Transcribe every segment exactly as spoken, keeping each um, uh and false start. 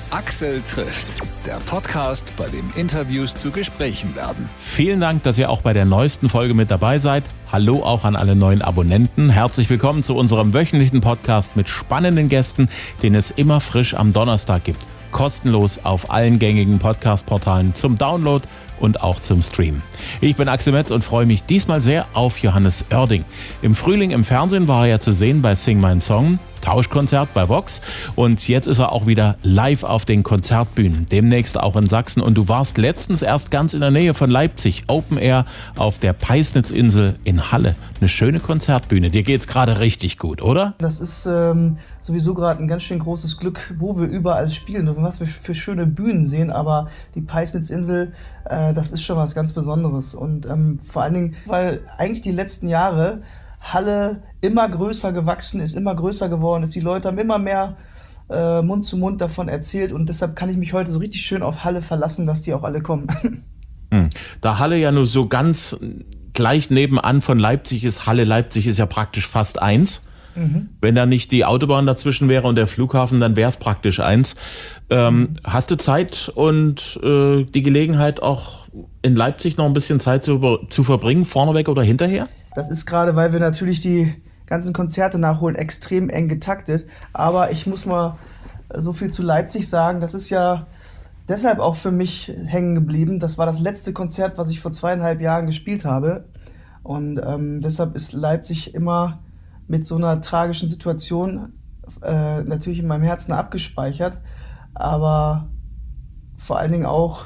Axel trifft, der Podcast, bei dem Interviews zu Gesprächen werden. Vielen Dank, dass ihr auch bei der neuesten Folge mit dabei seid. Hallo auch an alle neuen Abonnenten. Herzlich willkommen zu unserem wöchentlichen Podcast mit spannenden Gästen, den es immer frisch am Donnerstag gibt. Kostenlos auf allen gängigen Podcast-Portalen zum Download und auch zum Stream. Ich bin Axel Metz und freue mich diesmal sehr auf Johannes Oerding. Im Frühling im Fernsehen war er ja zu sehen bei Sing mein Song, Tauschkonzert bei Vox, und jetzt ist er auch wieder live auf den Konzertbühnen, demnächst auch in Sachsen, und du warst letztens erst ganz in der Nähe von Leipzig, Open Air auf der Peisnitzinsel in Halle. Eine schöne Konzertbühne, dir geht's gerade richtig gut, oder? Das ist ähm, sowieso gerade ein ganz schön großes Glück, wo wir überall spielen und was wir für schöne Bühnen sehen, aber die Peisnitzinsel, äh, das ist schon was ganz Besonderes, und ähm, vor allen Dingen, weil eigentlich die letzten Jahre Halle immer größer gewachsen ist, immer größer geworden ist. Die Leute haben immer mehr äh, Mund zu Mund davon erzählt, und deshalb kann ich mich heute so richtig schön auf Halle verlassen, dass die auch alle kommen. Hm. Da Halle ja nur so ganz gleich nebenan von Leipzig ist, Halle Leipzig ist ja praktisch fast eins. Mhm. Wenn da nicht die Autobahn dazwischen wäre und der Flughafen, dann wäre es praktisch eins. Ähm, mhm. Hast du Zeit und äh, die Gelegenheit, auch in Leipzig noch ein bisschen Zeit zu, zu verbringen, vorneweg oder hinterher? Das ist gerade, weil wir natürlich die ganzen Konzerte nachholen, extrem eng getaktet. Aber ich muss mal so viel zu Leipzig sagen. Das ist ja deshalb auch für mich hängen geblieben. Das war das letzte Konzert, was ich vor zweieinhalb Jahren gespielt habe. Und ähm, deshalb ist Leipzig immer mit so einer tragischen Situation äh, natürlich in meinem Herzen abgespeichert. Aber vor allen Dingen auch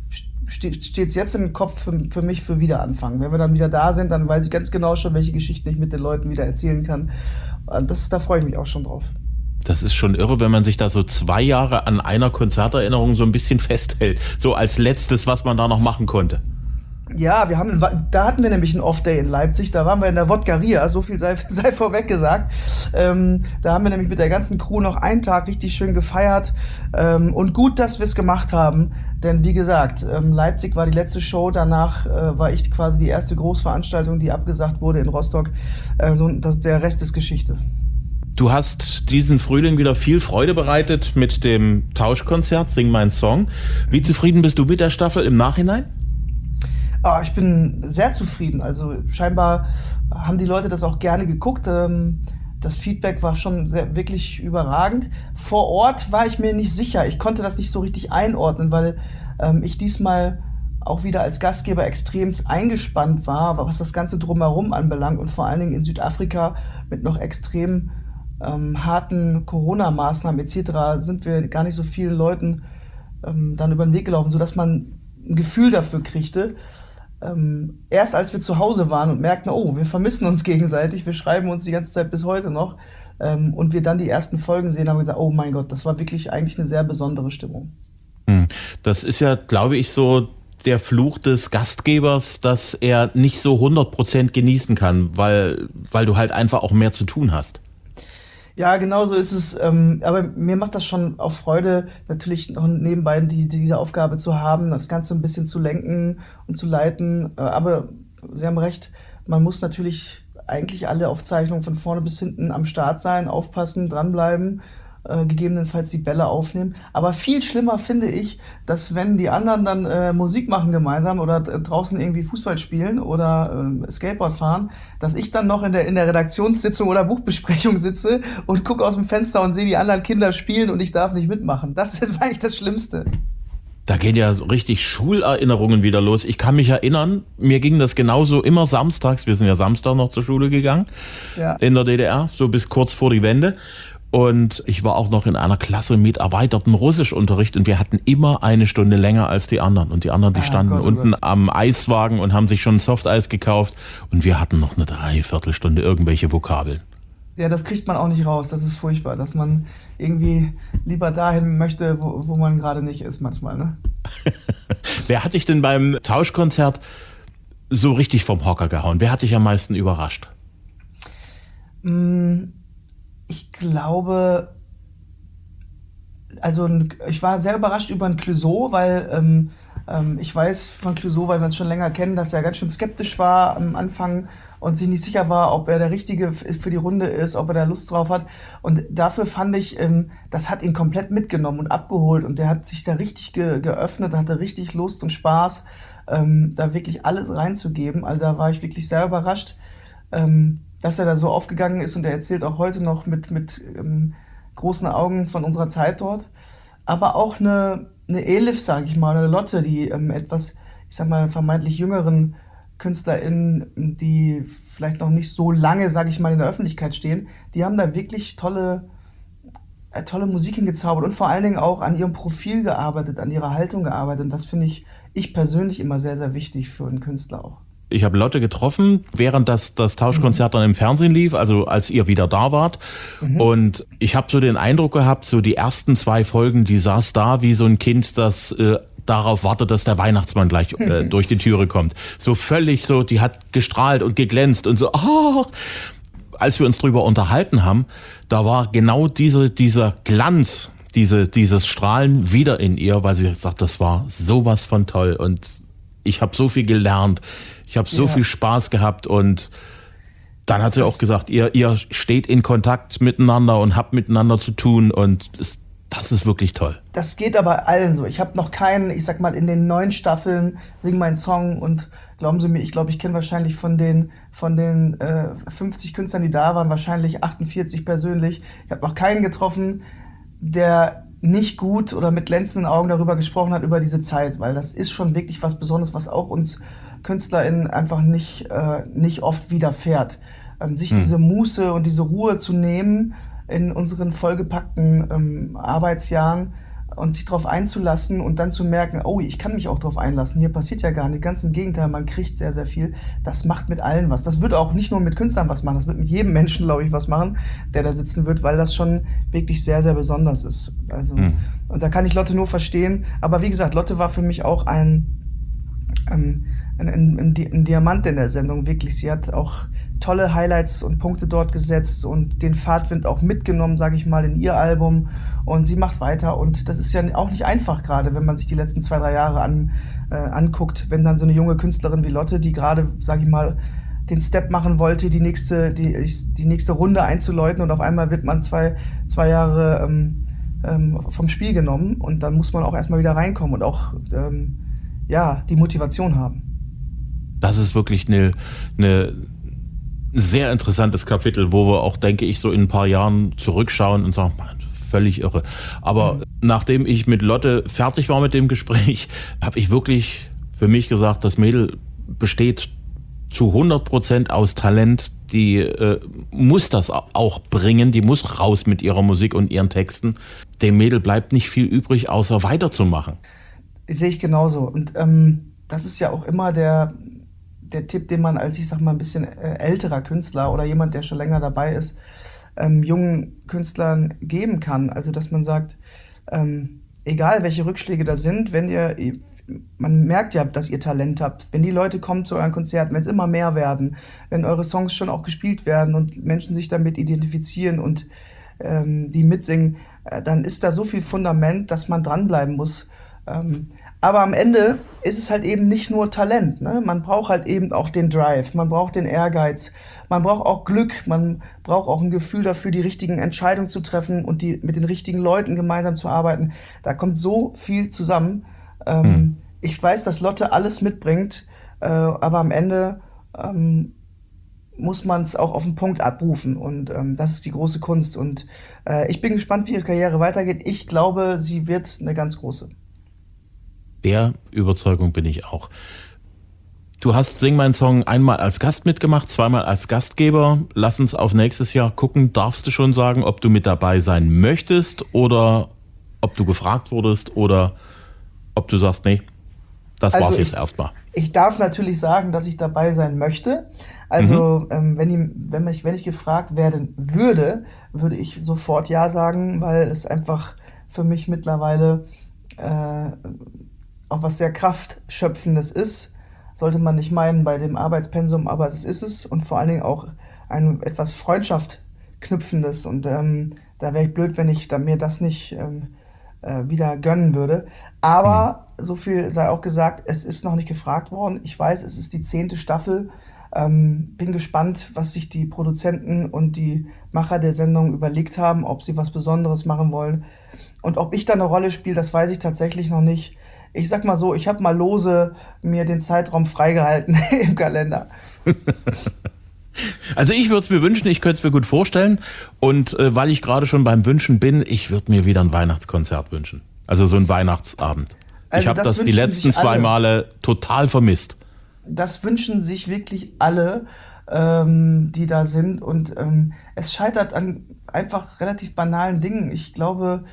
steht es jetzt im Kopf für, für mich für Wiederanfang. Wenn wir dann wieder da sind, dann weiß ich ganz genau schon, welche Geschichten ich mit den Leuten wieder erzählen kann. Und das, da freue ich mich auch schon drauf. Das ist schon irre, wenn man sich da so zwei Jahre an einer Konzerterinnerung so ein bisschen festhält. So als letztes, was man da noch machen konnte. Ja, wir haben, da hatten wir nämlich einen Off-Day in Leipzig, da waren wir in der Wodgaria, so viel sei, sei vorweg gesagt. Ähm, da haben wir nämlich mit der ganzen Crew noch einen Tag richtig schön gefeiert. Ähm, und gut, dass wir es gemacht haben, denn wie gesagt, ähm, Leipzig war die letzte Show, danach äh, war ich quasi die erste Großveranstaltung, die abgesagt wurde in Rostock. Äh, so, das, der Rest ist Geschichte. Du hast diesen Frühling wieder viel Freude bereitet mit dem Tauschkonzert Sing mein Song. Wie zufrieden bist du mit der Staffel im Nachhinein? Oh, ich bin sehr zufrieden. Also scheinbar haben die Leute das auch gerne geguckt. Das Feedback war schon sehr, wirklich überragend. Vor Ort war ich mir nicht sicher. Ich konnte das nicht so richtig einordnen, weil ähm, ich diesmal auch wieder als Gastgeber extrem eingespannt war, was das Ganze drumherum anbelangt. Und vor allen Dingen in Südafrika mit noch extrem ähm, harten Corona-Maßnahmen et cetera sind wir gar nicht so vielen Leuten ähm, dann über den Weg gelaufen, sodass man ein Gefühl dafür kriegte. Ähm, erst als wir zu Hause waren und merkten, oh, wir vermissen uns gegenseitig, wir schreiben uns die ganze Zeit bis heute noch, ähm, und wir dann die ersten Folgen sehen, haben wir gesagt, oh mein Gott, das war wirklich eigentlich eine sehr besondere Stimmung. Das ist ja, glaube ich, so der Fluch des Gastgebers, dass er nicht so hundert Prozent genießen kann, weil, weil du halt einfach auch mehr zu tun hast. Ja, genau so ist es. Ähm, aber mir macht das schon auch Freude, natürlich noch nebenbei die, diese Aufgabe zu haben, das Ganze ein bisschen zu lenken und zu leiten. Äh, aber Sie haben recht, man muss natürlich eigentlich alle Aufzeichnungen von vorne bis hinten am Start sein, aufpassen, dranbleiben, äh, gegebenenfalls die Bälle aufnehmen. Aber viel schlimmer finde ich, dass wenn die anderen dann äh, Musik machen gemeinsam oder draußen irgendwie Fußball spielen oder äh, Skateboard fahren, dass ich dann noch in der, in der Redaktionssitzung oder Buchbesprechung sitze und gucke aus dem Fenster und sehe die anderen Kinder spielen und ich darf nicht mitmachen. Das ist eigentlich das Schlimmste. Da gehen ja so richtig Schulerinnerungen wieder los. Ich kann mich erinnern, mir ging das genauso immer samstags. Wir sind ja Samstag noch zur Schule gegangen, ja, in der D D R, so bis kurz vor die Wende. Und ich war auch noch in einer Klasse mit erweitertem Russischunterricht und wir hatten immer eine Stunde länger als die anderen. Und die anderen, die ah, standen Gott, unten Gott. am Eiswagen und haben sich schon Softeis gekauft. Und wir hatten noch eine Dreiviertelstunde irgendwelche Vokabeln. Ja, das kriegt man auch nicht raus. Das ist furchtbar, dass man irgendwie lieber dahin möchte, wo, wo man gerade nicht ist manchmal, ne? Wer hat dich denn beim Tauschkonzert so richtig vom Hocker gehauen? Wer hat dich am meisten überrascht? Ich glaube, also ich war sehr überrascht über ein Clouseau, weil ähm, ähm, ich weiß von Clouseau, weil wir uns schon länger kennen, dass er ganz schön skeptisch war am Anfang und sich nicht sicher war, ob er der Richtige für die Runde ist, ob er da Lust drauf hat. Und dafür fand ich, ähm, das hat ihn komplett mitgenommen und abgeholt und der hat sich da richtig ge- geöffnet, hatte richtig Lust und Spaß, ähm, da wirklich alles reinzugeben. Also da war ich wirklich sehr überrascht, ähm, dass er da so aufgegangen ist und er erzählt auch heute noch mit, mit ähm, großen Augen von unserer Zeit dort. Aber auch eine, eine Elif, sage ich mal, eine Lotte, die ähm, etwas, ich sag mal, vermeintlich jüngeren KünstlerInnen, die vielleicht noch nicht so lange, sage ich mal, in der Öffentlichkeit stehen, die haben da wirklich tolle, äh, tolle Musik hingezaubert und vor allen Dingen auch an ihrem Profil gearbeitet, an ihrer Haltung gearbeitet. Und das finde ich, ich persönlich immer sehr, sehr wichtig für einen Künstler auch. Ich habe Lotte getroffen, während das, das Tauschkonzert dann im Fernsehen lief, also als ihr wieder da wart. Mhm. Und ich habe so den Eindruck gehabt, so die ersten zwei Folgen, die saß da wie so ein Kind, das äh, darauf wartet, dass der Weihnachtsmann gleich äh, durch die Türe kommt. So völlig so, die hat gestrahlt und geglänzt und so, ach. Als wir uns drüber unterhalten haben, da war genau diese, dieser Glanz, diese, dieses Strahlen wieder in ihr, weil sie sagt, das war sowas von toll und ich habe so viel gelernt. Ich habe so ja. viel Spaß gehabt und dann hat sie das auch gesagt, ihr, ihr steht in Kontakt miteinander und habt miteinander zu tun und das, das ist wirklich toll. Das geht aber allen so. Ich habe noch keinen, ich sag mal, in den neun Staffeln Sing meinen Song und glauben Sie mir, ich glaube, ich kenne wahrscheinlich von den, von den äh, fünfzig Künstlern, die da waren, wahrscheinlich achtundvierzig persönlich. Ich habe noch keinen getroffen, der nicht gut oder mit glänzenden Augen darüber gesprochen hat, über diese Zeit, weil das ist schon wirklich was Besonderes, was auch uns KünstlerInnen einfach nicht, äh, nicht oft widerfährt. Ähm, sich hm. diese Muße und diese Ruhe zu nehmen in unseren vollgepackten ähm, Arbeitsjahren und sich darauf einzulassen und dann zu merken, oh, ich kann mich auch darauf einlassen, hier passiert ja gar nicht, ganz im Gegenteil, man kriegt sehr, sehr viel. Das macht mit allen was. Das wird auch nicht nur mit Künstlern was machen, das wird mit jedem Menschen, glaube ich, was machen, der da sitzen wird, weil das schon wirklich sehr, sehr besonders ist. Also, hm. Und da kann ich Lotte nur verstehen, aber wie gesagt, Lotte war für mich auch ein ähm, Ein, ein, ein Diamant in der Sendung, wirklich. Sie hat auch tolle Highlights und Punkte dort gesetzt und den Fahrtwind auch mitgenommen, sage ich mal, in ihr Album. Und sie macht weiter und das ist ja auch nicht einfach gerade, wenn man sich die letzten zwei, drei Jahre an, äh, anguckt, wenn dann so eine junge Künstlerin wie Lotte, die gerade, sage ich mal, den Step machen wollte, die nächste, die, die nächste Runde einzuläuten und auf einmal wird man zwei, zwei Jahre ähm, ähm, vom Spiel genommen und dann muss man auch erstmal wieder reinkommen und auch ähm, ja, die Motivation haben. Das ist wirklich eine, eine sehr interessantes Kapitel, wo wir auch, denke ich, so in ein paar Jahren zurückschauen und sagen, man, völlig irre. Aber mhm. nachdem ich mit Lotte fertig war mit dem Gespräch, habe ich wirklich für mich gesagt, das Mädel besteht zu hundert Prozent aus Talent. Die äh, muss das auch bringen, die muss raus mit ihrer Musik und ihren Texten. Dem Mädel bleibt nicht viel übrig, außer weiterzumachen. Sehe ich genauso. Und ähm, das ist ja auch immer der... der Tipp, den man als, ich sag mal, ein bisschen äh, älterer Künstler oder jemand, der schon länger dabei ist, ähm, jungen Künstlern geben kann. Also, dass man sagt, ähm, egal welche Rückschläge da sind, wenn ihr, man merkt ja, dass ihr Talent habt. Wenn die Leute kommen zu euren Konzerten, wenn es immer mehr werden, wenn eure Songs schon auch gespielt werden und Menschen sich damit identifizieren und ähm, die mitsingen, äh, dann ist da so viel Fundament, dass man dranbleiben muss. Ähm, Aber am Ende ist es halt eben nicht nur Talent, ne? Man braucht halt eben auch den Drive, man braucht den Ehrgeiz, man braucht auch Glück, man braucht auch ein Gefühl dafür, die richtigen Entscheidungen zu treffen und die mit den richtigen Leuten gemeinsam zu arbeiten. Da kommt so viel zusammen. Ähm, hm. Ich weiß, dass Lotte alles mitbringt, äh, aber am Ende ähm, muss man es auch auf den Punkt abrufen und ähm, das ist die große Kunst. Und äh, ich bin gespannt, wie ihre Karriere weitergeht. Ich glaube, sie wird eine ganz große. Der Überzeugung bin ich auch. Du hast Sing meinen Song einmal als Gast mitgemacht, zweimal als Gastgeber. Lass uns auf nächstes Jahr gucken. Darfst du schon sagen, ob du mit dabei sein möchtest oder ob du gefragt wurdest oder ob du sagst, nee, das also war's jetzt erstmal. Ich darf natürlich sagen, dass ich dabei sein möchte. Also mhm. ähm, wenn, ich, wenn, ich, wenn ich gefragt werden würde, würde ich sofort ja sagen, weil es einfach für mich mittlerweile äh, auch was sehr Kraftschöpfendes ist, sollte man nicht meinen bei dem Arbeitspensum, aber es ist es und vor allen Dingen auch ein etwas Freundschaft knüpfendes und ähm, da wäre ich blöd, wenn ich da mir das nicht ähm, äh, wieder gönnen würde. Aber mhm. so viel sei auch gesagt, es ist noch nicht gefragt worden. Ich weiß, es ist die zehnte Staffel. Ähm, bin gespannt, was sich die Produzenten und die Macher der Sendung überlegt haben, ob sie was Besonderes machen wollen. Und ob ich da eine Rolle spiele, das weiß ich tatsächlich noch nicht. Ich sag mal so, ich habe mal lose mir den Zeitraum freigehalten im Kalender. Also ich würde es mir wünschen, ich könnte es mir gut vorstellen. Und äh, weil ich gerade schon beim Wünschen bin, ich würde mir wieder ein Weihnachtskonzert wünschen. Also so ein Weihnachtsabend. Also ich habe das das die wünschen letzten sich zwei alle. Male total vermisst. Das wünschen sich wirklich alle, ähm, die da sind. Und ähm, es scheitert an einfach relativ banalen Dingen. Ich glaube,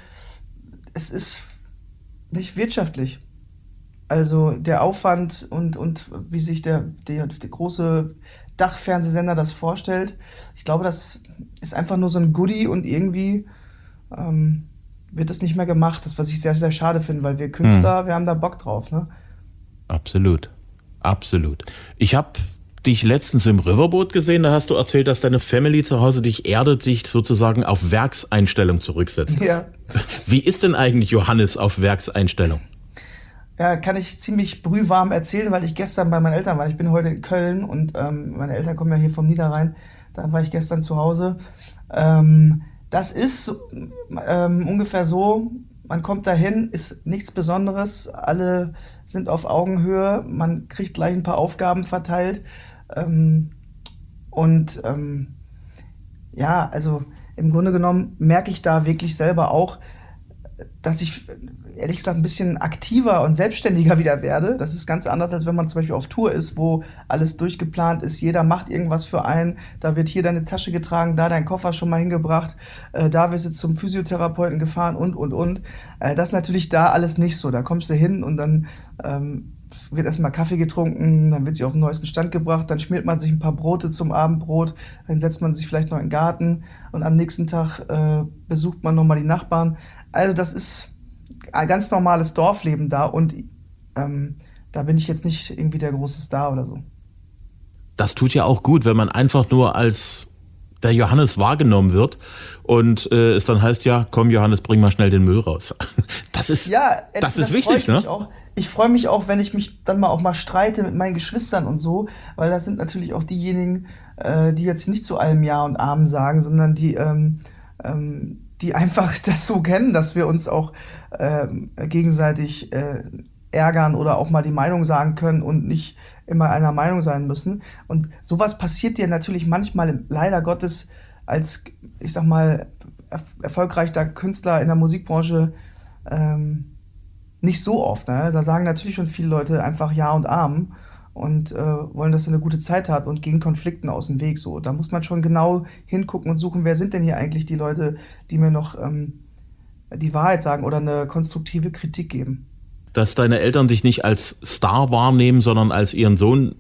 es ist nicht wirtschaftlich. Also der Aufwand und, und wie sich der, der, der große Dachfernsehsender das vorstellt, ich glaube, das ist einfach nur so ein Goodie und irgendwie ähm, wird das nicht mehr gemacht. Das, was ich sehr, sehr schade finde, weil wir Künstler, hm. wir haben da Bock drauf. Ne? Absolut, absolut. Ich habe dich letztens im Riverboat gesehen, da hast du erzählt, dass deine Family zu Hause dich erdet, sich sozusagen auf Werkseinstellung zurücksetzt. Ja. Wie ist denn eigentlich Johannes auf Werkseinstellung? Ja, kann ich ziemlich brühwarm erzählen, weil ich gestern bei meinen Eltern war. Ich bin heute in Köln und ähm, meine Eltern kommen ja hier vom Niederrhein. Da war ich gestern zu Hause. Ähm, das ist ähm, ungefähr so, man kommt dahin, ist nichts Besonderes. Alle sind auf Augenhöhe. Man kriegt gleich ein paar Aufgaben verteilt. Ähm, und ähm, ja, also im Grunde genommen merke ich da wirklich selber auch, dass ich ehrlich gesagt ein bisschen aktiver und selbstständiger wieder werde. Das ist ganz anders, als wenn man zum Beispiel auf Tour ist, wo alles durchgeplant ist. Jeder macht irgendwas für einen. Da wird hier deine Tasche getragen, da dein Koffer schon mal hingebracht. Äh, da wirst du zum Physiotherapeuten gefahren und, und, und. Äh, das ist natürlich da alles nicht so. Da kommst du hin und dann ähm, wird erstmal Kaffee getrunken, dann wird sie auf den neuesten Stand gebracht, dann schmiert man sich ein paar Brote zum Abendbrot, dann setzt man sich vielleicht noch in den Garten und am nächsten Tag äh, besucht man nochmal die Nachbarn. Also das ist ein ganz normales Dorfleben da und ähm, da bin ich jetzt nicht irgendwie der große Star oder so. Das tut ja auch gut, wenn man einfach nur als der Johannes wahrgenommen wird und äh, es dann heißt, ja, komm Johannes, bring mal schnell den Müll raus. Das ist, ja, das das ist wichtig, ne? Auch. Ich freue mich auch, wenn ich mich dann mal auch mal streite mit meinen Geschwistern und so, weil das sind natürlich auch diejenigen, äh, die jetzt nicht zu allem Ja und Amen sagen, sondern die ähm, ähm, die einfach das so kennen, dass wir uns auch ähm, gegenseitig äh, ärgern oder auch mal die Meinung sagen können und nicht immer einer Meinung sein müssen. Und sowas passiert dir natürlich manchmal leider Gottes als, ich sag mal, er- erfolgreicher Künstler in der Musikbranche ähm, nicht so oft. Ne? Da sagen natürlich schon viele Leute einfach Ja und Amen und äh, wollen, dass ihr eine gute Zeit habt und gehen Konflikten aus dem Weg. So, da muss man schon genau hingucken und suchen, wer sind denn hier eigentlich die Leute, die mir noch ähm, die Wahrheit sagen oder eine konstruktive Kritik geben. Dass deine Eltern dich nicht als Star wahrnehmen, sondern als ihren Sohn,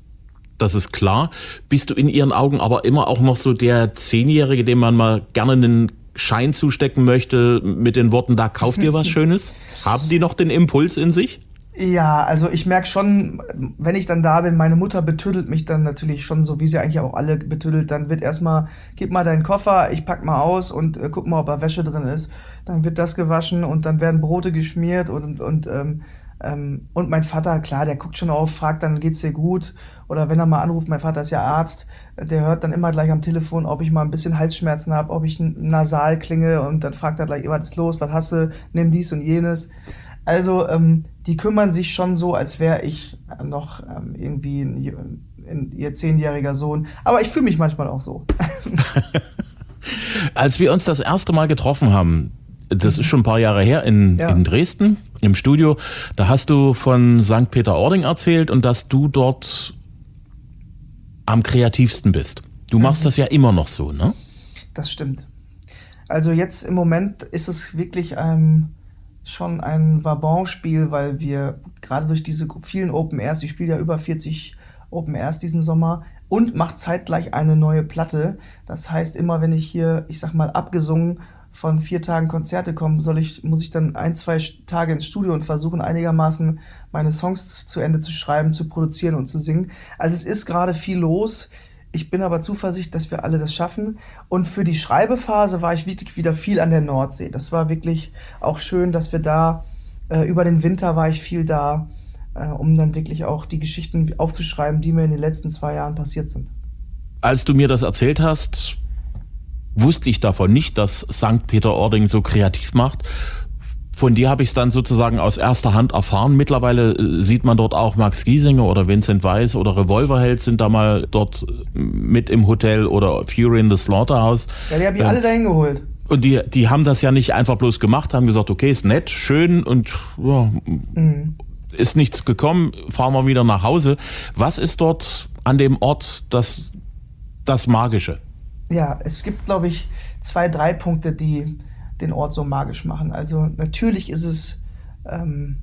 das ist klar. Bist du in ihren Augen aber immer auch noch so der Zehnjährige, dem man mal gerne einen Schein zustecken möchte mit den Worten, da kauft ihr was Schönes? Haben die noch den Impuls in sich? Ja, also ich merke schon, wenn ich dann da bin, meine Mutter betüdelt mich dann natürlich schon so, wie sie eigentlich auch alle betüdelt. Dann wird erstmal, gib mal deinen Koffer, ich pack mal aus und äh, guck mal, ob da Wäsche drin ist. Dann wird das gewaschen und dann werden Brote geschmiert und, und, ähm, ähm, und mein Vater, klar, der guckt schon auf, fragt dann, geht's dir gut? Oder wenn er mal anruft, mein Vater ist ja Arzt, der hört dann immer gleich am Telefon, ob ich mal ein bisschen Halsschmerzen habe, ob ich nasal klinge und dann fragt er gleich, was ist los, was hast du, nimm dies und jenes. Also, ähm, die kümmern sich schon so, als wäre ich noch ähm, irgendwie ein, ein, ihr zehnjähriger Sohn. Aber ich fühle mich manchmal auch so. Als wir uns das erste Mal getroffen haben, das ist schon ein paar Jahre her, in, Ja. in Dresden, im Studio, da hast du von Sankt Peter-Ording erzählt und dass du dort am kreativsten bist. Du machst das ja immer noch so, ne? Das stimmt. Also jetzt im Moment ist es wirklich ähm, schon ein Wabonspiel, weil wir gerade durch diese vielen Open Airs, ich spiele ja über vierzig Open Airs diesen Sommer und mache zeitgleich eine neue Platte. Das heißt, immer wenn ich hier, ich sag mal, abgesungen von vier Tagen Konzerte komme, soll ich, muss ich dann ein, zwei Tage ins Studio und versuchen einigermaßen meine Songs zu Ende zu schreiben, zu produzieren und zu singen. Also es ist gerade viel los. Ich bin aber zuversichtlich, dass wir alle das schaffen. Und für die Schreibephase war ich wirklich wieder viel an der Nordsee. Das war wirklich auch schön, dass wir da, äh, über den Winter war ich viel da. äh, um dann wirklich auch die Geschichten aufzuschreiben, die mir in den letzten zwei Jahren passiert sind. Als du mir das erzählt hast, wusste ich davon nicht, dass Sankt Peter-Ording so kreativ macht. Von dir habe ich es dann sozusagen aus erster Hand erfahren. Mittlerweile sieht man dort auch Max Giesinger oder Vincent Weiss oder Revolverheld sind da mal dort mit im Hotel oder Fury in the Slaughterhouse. Ja, die habe ich ähm, alle dahin geholt. Und die, die haben das ja nicht einfach bloß gemacht, haben gesagt, okay, ist nett, schön und ja, mhm. ist nichts gekommen, fahren wir wieder nach Hause. Was ist dort an dem Ort das, das Magische? Ja, es gibt, glaube ich, zwei, drei Punkte, die den Ort so magisch machen. Also natürlich ist es ähm,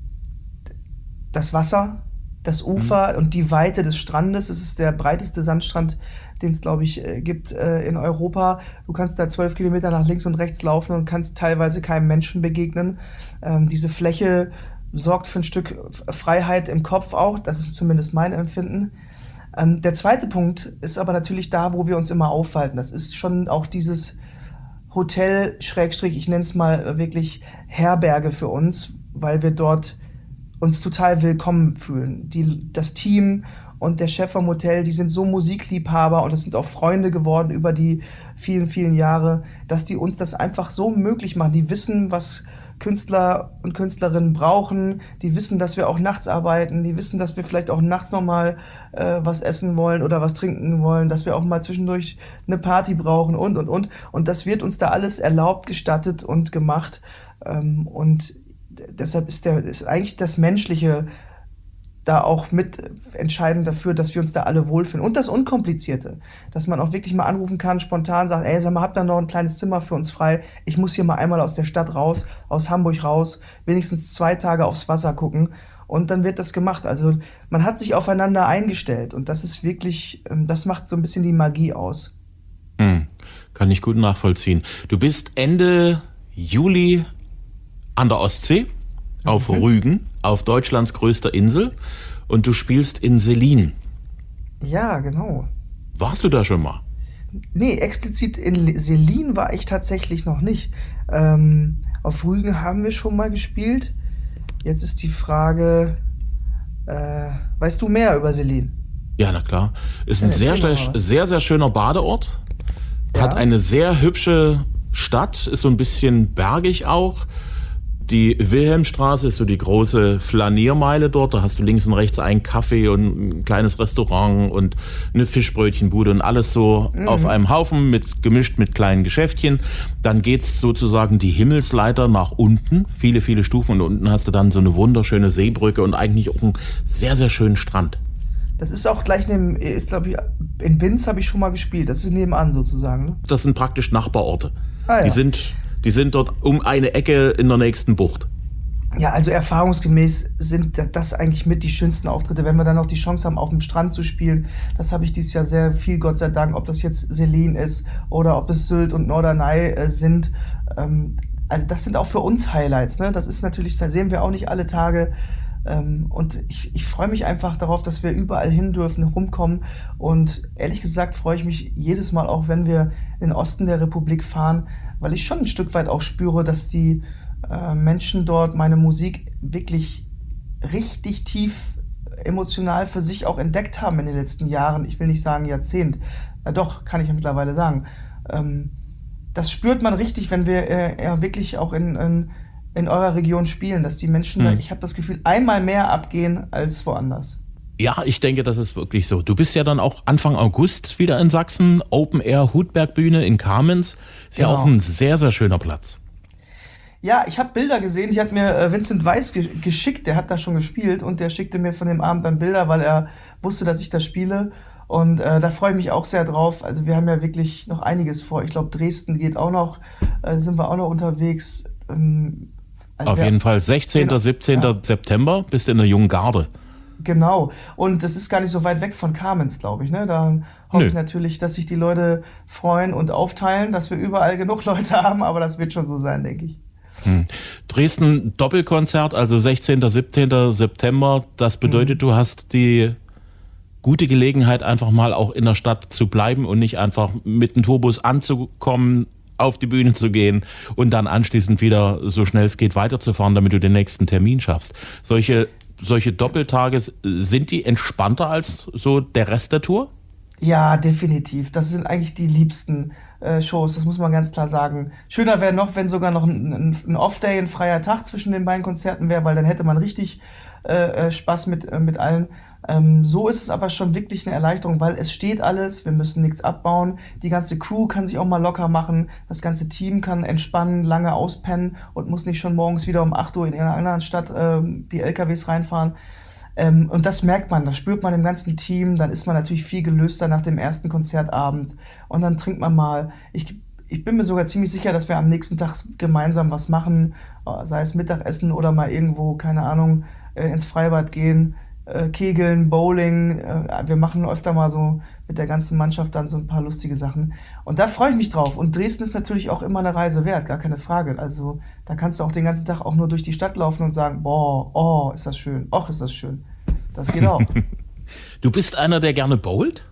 das Wasser, das Ufer mhm. und die Weite des Strandes. Es ist der breiteste Sandstrand, den es, glaube ich, äh, gibt äh, in Europa. Du kannst da zwölf Kilometer nach links und rechts laufen und kannst teilweise keinem Menschen begegnen. Ähm, diese Fläche sorgt für ein Stück Freiheit im Kopf auch. Das ist zumindest mein Empfinden. Ähm, der zweite Punkt ist aber natürlich da, wo wir uns immer aufhalten. Das ist schon auch dieses Hotel, Schrägstrich, ich nenne es mal wirklich Herberge für uns, weil wir dort uns total willkommen fühlen. Die, das Team und der Chef vom Hotel, die sind so Musikliebhaber und das sind auch Freunde geworden über die vielen, vielen Jahre, dass die uns das einfach so möglich machen. Die wissen, was Künstler und Künstlerinnen brauchen, die wissen, dass wir auch nachts arbeiten, die wissen, dass wir vielleicht auch nachts nochmal äh, was essen wollen oder was trinken wollen, dass wir auch mal zwischendurch eine Party brauchen und, und, und. Und das wird uns da alles erlaubt, gestattet und gemacht. Ähm, und deshalb ist, der, ist eigentlich das Menschliche da auch mit entscheidend dafür, dass wir uns da alle wohlfühlen. Und das Unkomplizierte, dass man auch wirklich mal anrufen kann, spontan sagt, ey, sag mal, habt ihr noch ein kleines Zimmer für uns frei? Ich muss hier mal einmal aus der Stadt raus, aus Hamburg raus, wenigstens zwei Tage aufs Wasser gucken. Und dann wird das gemacht. Also man hat sich aufeinander eingestellt und das ist wirklich, das macht so ein bisschen die Magie aus. Hm, kann ich gut nachvollziehen. Du bist Ende Juli an der Ostsee, auf mhm. Rügen, auf Deutschlands größter Insel und du spielst in Selin. Ja, genau. Warst du da schon mal? Nee, explizit in Selin war ich tatsächlich noch nicht. Ähm, auf Rügen haben wir schon mal gespielt. Jetzt ist die Frage, äh, weißt du mehr über Selin? Ja, na klar. Ist ein ja, sehr, sehr, sehr, sehr schöner Badeort. Ja. Hat eine sehr hübsche Stadt, ist so ein bisschen bergig auch. Die Wilhelmstraße ist so die große Flaniermeile dort. Da hast du links und rechts einen Kaffee und ein kleines Restaurant und eine Fischbrötchenbude und alles so mhm. auf einem Haufen mit, gemischt mit kleinen Geschäftchen. Dann geht's sozusagen die Himmelsleiter nach unten, viele, viele Stufen und unten hast du dann so eine wunderschöne Seebrücke und eigentlich auch einen sehr, sehr schönen Strand. Das ist auch gleich neben, ist glaube ich, in Binz habe ich schon mal gespielt. Das ist nebenan sozusagen, ne? Das sind praktisch Nachbarorte. Ah, ja. Die sind... Die sind dort um eine Ecke in der nächsten Bucht. Ja, also erfahrungsgemäß sind das eigentlich mit die schönsten Auftritte, wenn wir dann noch die Chance haben, auf dem Strand zu spielen. Das habe ich dieses Jahr sehr viel, Gott sei Dank, ob das jetzt Selin ist oder ob es Sylt und Norderney äh, sind. Ähm, also das sind auch für uns Highlights, ne? Das ist natürlich, das sehen wir auch nicht alle Tage. Ähm, und ich, ich freue mich einfach darauf, dass wir überall hin dürfen, rumkommen. Und ehrlich gesagt freue ich mich jedes Mal auch, wenn wir in den Osten der Republik fahren, weil ich schon ein Stück weit auch spüre, dass die äh, Menschen dort meine Musik wirklich richtig tief emotional für sich auch entdeckt haben in den letzten Jahren. Ich will nicht sagen Jahrzehnt. Ja, doch, kann ich ja mittlerweile sagen. Ähm, das spürt man richtig, wenn wir äh, ja, wirklich auch in, in, in eurer Region spielen, dass die Menschen, hm. da, ich habe das Gefühl, einmal mehr abgehen als woanders. Ja, ich denke, das ist wirklich so. Du bist ja dann auch Anfang August wieder in Sachsen, Open Air Hutbergbühne in Kamenz. Ist genau. Ja auch ein sehr, sehr schöner Platz. Ja, ich habe Bilder gesehen, die hat mir äh, Vincent Weiss ge- geschickt, der hat da schon gespielt und der schickte mir von dem Abend dann Bilder, weil er wusste, dass ich da spiele und äh, da freue ich mich auch sehr drauf. Also wir haben ja wirklich noch einiges vor. Ich glaube, Dresden geht auch noch, äh, sind wir auch noch unterwegs. Ähm, also Auf jeden Fall sechzehnten, genau. siebzehnten Ja. September bist du in der Jungen Garde. Genau. Und das ist gar nicht so weit weg von Kamenz, glaube ich. Ne? Da hoffe ich natürlich, dass sich die Leute freuen und aufteilen, dass wir überall genug Leute haben, aber das wird schon so sein, denke ich. Hm. Dresden Doppelkonzert, also sechzehnten, siebzehnten September. Das bedeutet, mhm. du hast die gute Gelegenheit, einfach mal auch in der Stadt zu bleiben und nicht einfach mit dem Tourbus anzukommen, auf die Bühne zu gehen und dann anschließend wieder so schnell es geht weiterzufahren, damit du den nächsten Termin schaffst. Solche solche Doppeltage, sind die entspannter als so der Rest der Tour? Ja, definitiv. Das sind eigentlich die liebsten äh, Shows, das muss man ganz klar sagen. Schöner wäre noch, wenn sogar noch ein, ein, ein Off-Day, ein freier Tag zwischen den beiden Konzerten wäre, weil dann hätte man richtig äh, Spaß mit, äh, mit allen. Ähm, so ist es aber schon wirklich eine Erleichterung, weil es steht alles, wir müssen nichts abbauen. Die ganze Crew kann sich auch mal locker machen, das ganze Team kann entspannen, lange auspennen und muss nicht schon morgens wieder um acht Uhr in einer anderen Stadt ähm, die L K Ws reinfahren. Ähm, und das merkt man, das spürt man im ganzen Team, dann ist man natürlich viel gelöster nach dem ersten Konzertabend und dann trinkt man mal. Ich, ich bin mir sogar ziemlich sicher, dass wir am nächsten Tag gemeinsam was machen, sei es Mittagessen oder mal irgendwo, keine Ahnung, äh, ins Freibad gehen, äh, Kegeln, Bowling. Äh, wir machen öfter mal so mit der ganzen Mannschaft dann so ein paar lustige Sachen. Und da freue ich mich drauf. Und Dresden ist natürlich auch immer eine Reise wert, gar keine Frage. Also da kannst du auch den ganzen Tag auch nur durch die Stadt laufen und sagen, boah, oh, ist das schön, och, ist das schön. Das geht auch. Du bist einer, der gerne bowlt?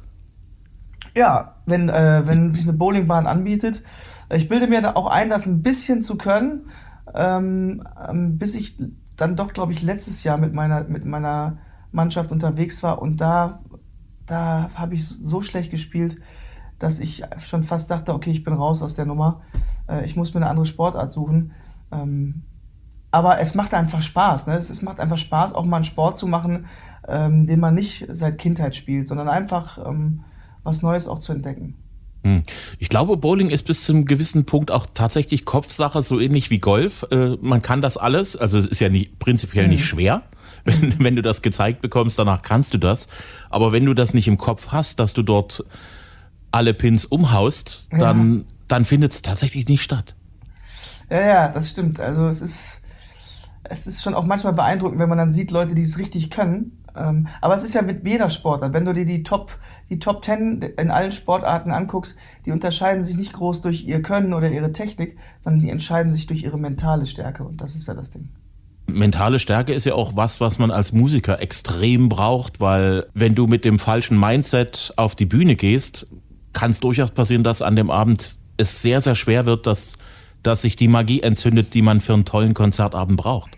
Ja, wenn, äh, wenn sich eine Bowlingbahn anbietet. Ich bilde mir da auch ein, das ein bisschen zu können, ähm, ähm, bis ich dann doch, glaube ich, letztes Jahr mit meiner, mit meiner Mannschaft unterwegs war und da, da habe ich so schlecht gespielt, dass ich schon fast dachte, okay, ich bin raus aus der Nummer, äh, ich muss mir eine andere Sportart suchen. Ähm, aber es macht einfach Spaß, ne? Es, es macht einfach Spaß, auch mal einen Sport zu machen, ähm, den man nicht seit Kindheit spielt, sondern einfach ähm, was Neues auch zu entdecken. Ich glaube, Bowling ist bis zu einem gewissen Punkt auch tatsächlich Kopfsache, so ähnlich wie Golf. Äh, man kann das alles, also es ist ja nicht, prinzipiell nicht schwer. Wenn, wenn du das gezeigt bekommst, danach kannst du das. Aber wenn du das nicht im Kopf hast, dass du dort alle Pins umhaust, dann, ja. dann findet es tatsächlich nicht statt. Ja, ja, das stimmt. Also es ist, es ist schon auch manchmal beeindruckend, wenn man dann sieht, Leute, die es richtig können. Ähm, aber es ist ja mit jeder Sportart. Wenn du dir die Top, die Top Ten in allen Sportarten anguckst, die unterscheiden sich nicht groß durch ihr Können oder ihre Technik, sondern die entscheiden sich durch ihre mentale Stärke. Und das ist ja das Ding. Mentale Stärke ist ja auch was, was man als Musiker extrem braucht, weil wenn du mit dem falschen Mindset auf die Bühne gehst, kann es durchaus passieren, dass an dem Abend es sehr, sehr schwer wird, dass, dass sich die Magie entzündet, die man für einen tollen Konzertabend braucht.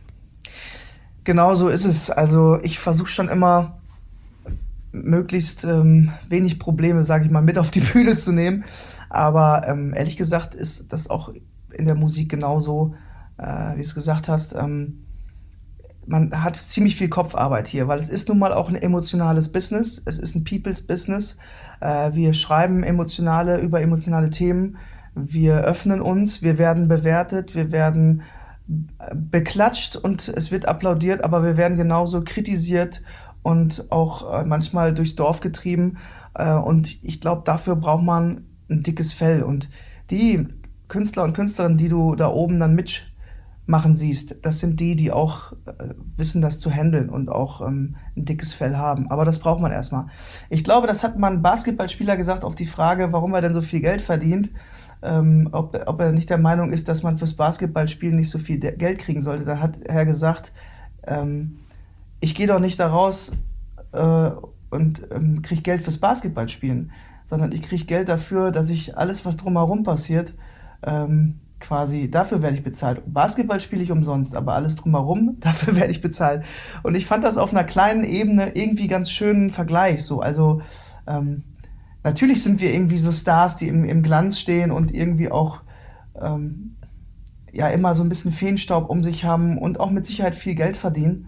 Genau so ist es. Also ich versuche schon immer, möglichst ähm, wenig Probleme, sage ich mal, mit auf die Bühne zu nehmen. Aber ähm, ehrlich gesagt ist das auch in der Musik genauso, äh, wie du es gesagt hast. Ähm, man hat ziemlich viel Kopfarbeit hier, weil es ist nun mal auch ein emotionales Business. Es ist ein People's Business. Äh, wir schreiben emotionale, über emotionale Themen. Wir öffnen uns, wir werden bewertet, wir werden beklatscht und es wird applaudiert, aber wir werden genauso kritisiert und auch äh, manchmal durchs Dorf getrieben. Äh, und ich glaube, dafür braucht man ein dickes Fell. Und die Künstler und Künstlerinnen, die du da oben dann mitmachen siehst, das sind die, die auch äh, wissen, das zu handeln und auch ähm, ein dickes Fell haben. Aber das braucht man erstmal. Ich glaube, das hat mal ein Basketballspieler gesagt auf die Frage, warum er denn so viel Geld verdient. Ähm, ob, ob er nicht der Meinung ist, dass man fürs Basketballspielen nicht so viel de- Geld kriegen sollte. Dann hat er gesagt, ähm, ich gehe doch nicht da raus äh, und ähm, kriege Geld fürs Basketballspielen, sondern ich kriege Geld dafür, dass ich alles, was drumherum passiert, ähm, quasi, dafür werde ich bezahlt. Basketball spiele ich umsonst, aber alles drumherum, dafür werde ich bezahlt. Und ich fand das auf einer kleinen Ebene irgendwie ganz schönen Vergleich. So. Also ähm, natürlich sind wir irgendwie so Stars, die im, im Glanz stehen und irgendwie auch ähm, ja immer so ein bisschen Feenstaub um sich haben und auch mit Sicherheit viel Geld verdienen.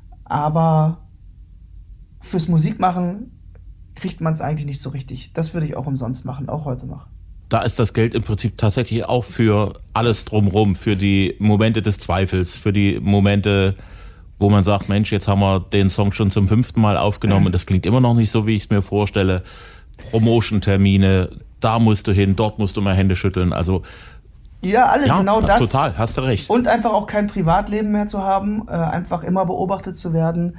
Aber fürs Musikmachen kriegt man es eigentlich nicht so richtig. Das würde ich auch umsonst machen, auch heute noch. Da ist das Geld im Prinzip tatsächlich auch für alles drumherum, für die Momente des Zweifels, für die Momente, wo man sagt, Mensch, jetzt haben wir den Song schon zum fünften Mal aufgenommen und das klingt immer noch nicht so, wie ich es mir vorstelle. Promotion-Termine, da musst du hin, dort musst du mal Hände schütteln. Also ja, alles ja, genau das. Total, hast du recht. Und einfach auch kein Privatleben mehr zu haben, äh, einfach immer beobachtet zu werden.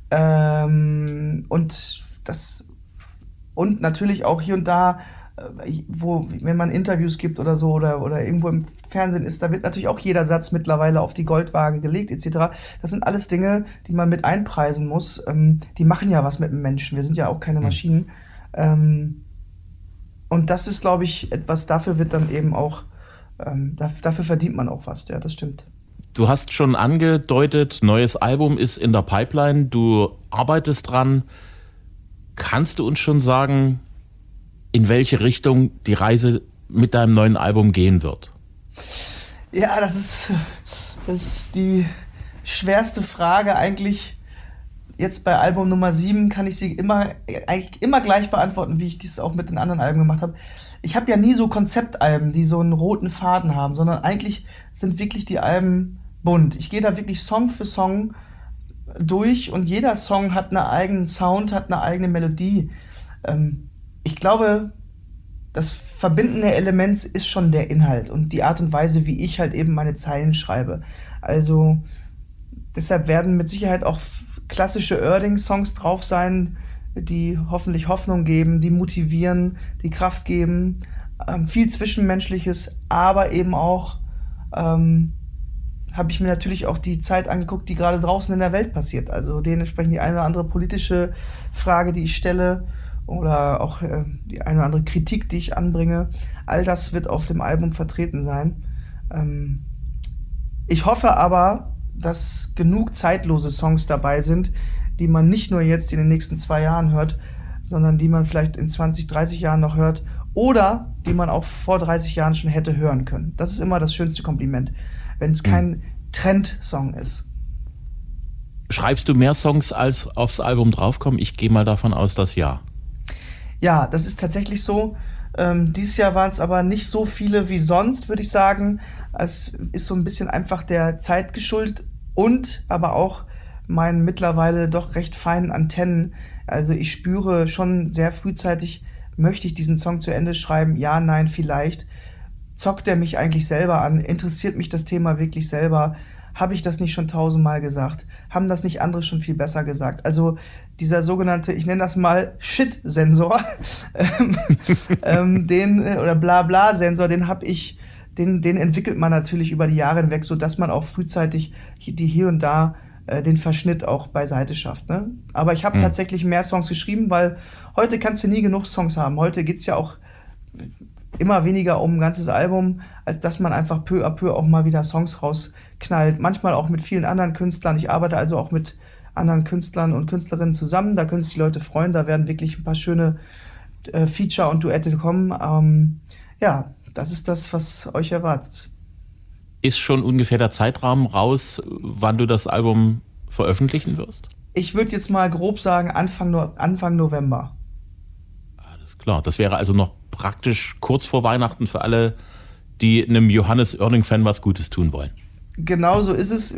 Ähm, und das und natürlich auch hier und da, äh, wo, wenn man Interviews gibt oder so oder, oder irgendwo im Fernsehen ist, da wird natürlich auch jeder Satz mittlerweile auf die Goldwaage gelegt et cetera. Das sind alles Dinge, die man mit einpreisen muss. Ähm, die machen ja was mit dem Menschen. Wir sind ja auch keine Maschinen. Hm. Ähm, und das ist, glaube ich, etwas, dafür wird dann eben auch, ähm, dafür verdient man auch was, ja, das stimmt. Du hast schon angedeutet, neues Album ist in der Pipeline, du arbeitest dran. Kannst du uns schon sagen, in welche Richtung die Reise mit deinem neuen Album gehen wird? Ja, das ist, das ist die schwerste Frage eigentlich. Jetzt bei Album Nummer sieben kann ich sie immer, eigentlich immer gleich beantworten, wie ich dies auch mit den anderen Alben gemacht habe. Ich habe ja nie so Konzeptalben, die so einen roten Faden haben, sondern eigentlich sind wirklich die Alben bunt. Ich gehe da wirklich Song für Song durch und jeder Song hat einen eigenen Sound, hat eine eigene Melodie. Ähm, ich glaube, das verbindende Element ist schon der Inhalt und die Art und Weise, wie ich halt eben meine Zeilen schreibe. Also deshalb werden mit Sicherheit auch klassische Oerding-Songs drauf sein, die hoffentlich Hoffnung geben, die motivieren, die Kraft geben. Ähm, viel Zwischenmenschliches, aber eben auch ähm, habe ich mir natürlich auch die Zeit angeguckt, die gerade draußen in der Welt passiert. Also dementsprechend die eine oder andere politische Frage, die ich stelle oder auch äh, die eine oder andere Kritik, die ich anbringe. All das wird auf dem Album vertreten sein. Ähm, ich hoffe aber, dass genug zeitlose Songs dabei sind, die man nicht nur jetzt in den nächsten zwei Jahren hört, sondern die man vielleicht in zwanzig, dreißig Jahren noch hört oder die man auch vor dreißig Jahren schon hätte hören können. Das ist immer das schönste Kompliment, wenn es kein Trendsong ist. Schreibst du mehr Songs, als aufs Album draufkommen? Ich gehe mal davon aus, dass ja. Ja, das ist tatsächlich so. Ähm, dieses Jahr waren es aber nicht so viele wie sonst, würde ich sagen. Es ist so ein bisschen einfach der Zeit geschuldet und aber auch meinen mittlerweile doch recht feinen Antennen. Also ich spüre schon sehr frühzeitig, möchte ich diesen Song zu Ende schreiben? Ja, nein, vielleicht. Zockt er mich eigentlich selber an? Interessiert mich das Thema wirklich selber? Habe ich das nicht schon tausendmal gesagt? Haben das nicht andere schon viel besser gesagt? Also dieser sogenannte, ich nenne das mal Shit-Sensor, ähm, den oder Blabla-Sensor, den habe ich, den, den entwickelt man natürlich über die Jahre hinweg, so dass man auch frühzeitig die hier und da äh, den Verschnitt auch beiseite schafft. Ne? Aber ich habe mhm. tatsächlich mehr Songs geschrieben, weil heute kannst du nie genug Songs haben. Heute geht's ja auch immer weniger um ein ganzes Album, als dass man einfach peu à peu auch mal wieder Songs rausknallt. Manchmal auch mit vielen anderen Künstlern. Ich arbeite also auch mit anderen Künstlern und Künstlerinnen zusammen. Da können sich die Leute freuen. Da werden wirklich ein paar schöne äh, Feature und Duette kommen. Ähm, ja, das ist das, was euch erwartet. Ist schon ungefähr der Zeitrahmen raus, wann du das Album veröffentlichen wirst? Ich würde jetzt mal grob sagen Anfang, no- Anfang November. Alles klar. Das wäre also noch praktisch kurz vor Weihnachten für alle, die einem Johannes Oerding-Fan was Gutes tun wollen. Genau so ist es.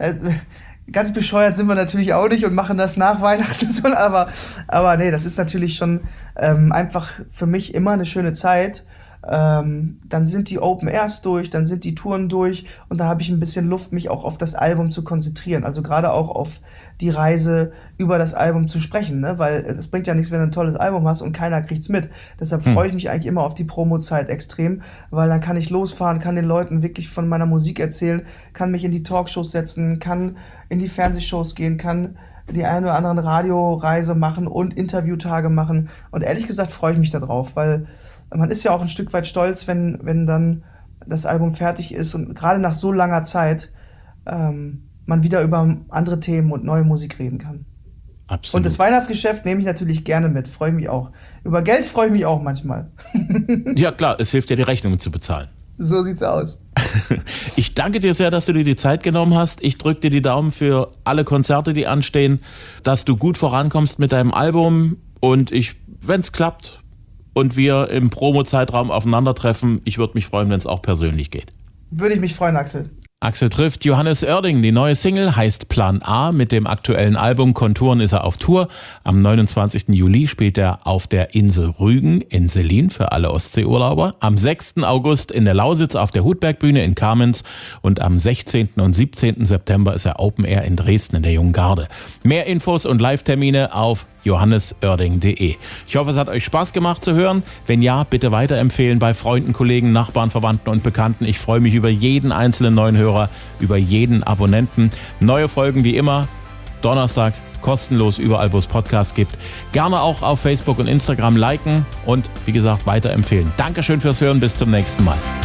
Ganz bescheuert sind wir natürlich auch nicht und machen das nach Weihnachten, aber, aber nee, das ist natürlich schon ähm, einfach für mich immer eine schöne Zeit. Ähm, dann sind die Open Airs durch, dann sind die Touren durch und da habe ich ein bisschen Luft, mich auch auf das Album zu konzentrieren. Also gerade auch auf die Reise über das Album zu sprechen, ne? Weil es bringt ja nichts, wenn du ein tolles Album hast und keiner kriegt's mit. Deshalb hm. freue ich mich eigentlich immer auf die Promo-Zeit extrem, weil dann kann ich losfahren, kann den Leuten wirklich von meiner Musik erzählen, kann mich in die Talkshows setzen, kann in die Fernsehshows gehen, kann die eine oder andere Radioreise machen und Interviewtage machen. Und ehrlich gesagt freue ich mich darauf, weil man ist ja auch ein Stück weit stolz, wenn, wenn dann das Album fertig ist und gerade nach so langer Zeit ähm, man wieder über andere Themen und neue Musik reden kann. Absolut. Und das Weihnachtsgeschäft nehme ich natürlich gerne mit, freue mich auch. Über Geld freue ich mich auch manchmal. Ja klar, es hilft ja, die Rechnungen zu bezahlen. So sieht's aus. Ich danke dir sehr, dass du dir die Zeit genommen hast. Ich drücke dir die Daumen für alle Konzerte, die anstehen, dass du gut vorankommst mit deinem Album und ich, wenn es klappt und wir im Promo-Zeitraum aufeinandertreffen, ich würde mich freuen, wenn es auch persönlich geht. Würde ich mich freuen, Axel. Axel trifft Johannes Oerding. Die neue Single heißt Plan A. Mit dem aktuellen Album Konturen ist er auf Tour. Am neunundzwanzigsten Juli spielt er auf der Insel Rügen in Selin für alle Ostseeurlauber. Am sechsten August in der Lausitz auf der Hutbergbühne in Kamenz. Und am sechzehnten und siebzehnten September ist er Open Air in Dresden in der Jungen Garde. Mehr Infos und Live-Termine auf johannes oerding punkt de. Ich hoffe, es hat euch Spaß gemacht zu hören. Wenn ja, bitte weiterempfehlen bei Freunden, Kollegen, Nachbarn, Verwandten und Bekannten. Ich freue mich über jeden einzelnen neuen Hörer, über jeden Abonnenten. Neue Folgen wie immer, donnerstags, kostenlos überall, wo es Podcasts gibt. Gerne auch auf Facebook und Instagram liken und wie gesagt weiterempfehlen. Dankeschön fürs Hören, bis zum nächsten Mal.